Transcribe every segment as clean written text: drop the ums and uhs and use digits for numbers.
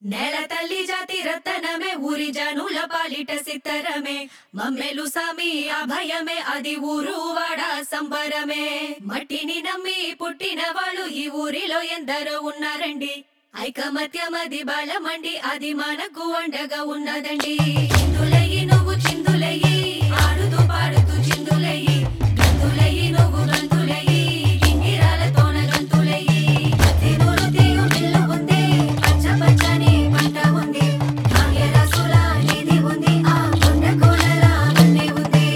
నేల తల్లి జాతి రతనమే ఊరి జనుల పాలిట సిత్తరమే మమ్మెలు సామి అభయమే అది ఊరు వాడ సంబరమే మట్టిని నమ్మి పుట్టిన వాళ్ళు ఈ ఊరిలో ఎందరో ఉన్నారండి ఐకమత్యమది బలమండి అది మనకు అండగా ఉన్నదండి చిందులయ్యి నువ్వు చిందులయ్యి ఆడుతూ పాడుతూ చిందులయ్యి గంతులయ్యి నువ్వు గంతులయ్యి గింగిరాలతోన గంతులయ్యి తినురు తీయు బిల్లు ఉంది పచ్చ పచ్చని పంట ఉంది భాగ్యరాసుల నిధి ఉంది ఆ కొండ కోనల అన్నీ ఉంది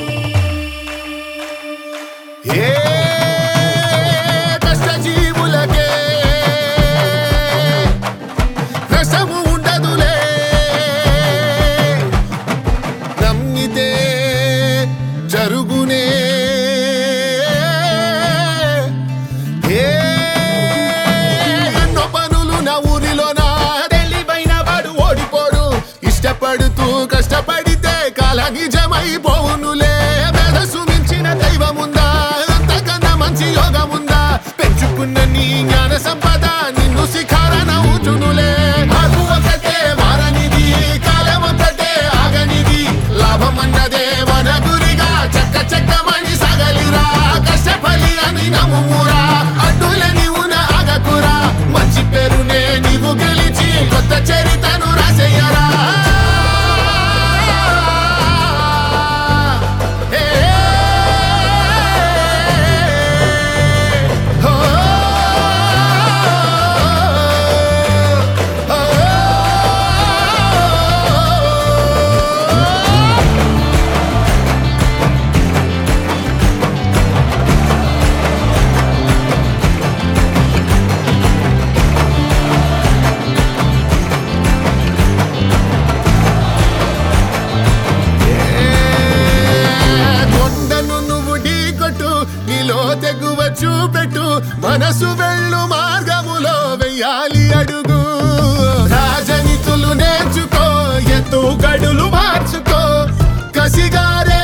కష్టజీవులకే నష్టము ఉండదులే నమ్మితే జరుగునే ఎన్నో పనులు నా ఊరిలోన తెలివైన వాడు ఓడిపోడు ఇష్టపడుతూ కష్టపడితే కాల నిజమైపోవునులే మెదసు మించిన దైవముందా అంతకన్నా మంచి యోగముందా పెంచుకున్న నీ జ్ఞాన సంపద నిన్ను శిఖారన ఊచునులే అది ఒకటే మారనిది కాలం ఒకటే ఆగనిది లాభం అన్నదే మన గురిగా చక్క చక్కమని సగలిరా కష్టపలి అని నమ్మురా అడ్డుల నీవున ఆగకురా మంచి పేరునే నీవు గెలిచి కొత్త చరితను రాసేయరా కొండను నువ్వు ఢీకొట్టు నీలో తెగువ చూపెట్టు మనసు వెళ్ళు మార్గములో వెయ్యాలి అడుగు రాజనీతులు నేర్చుకో ఎత్తు గడులు మార్చుకో కసిగారే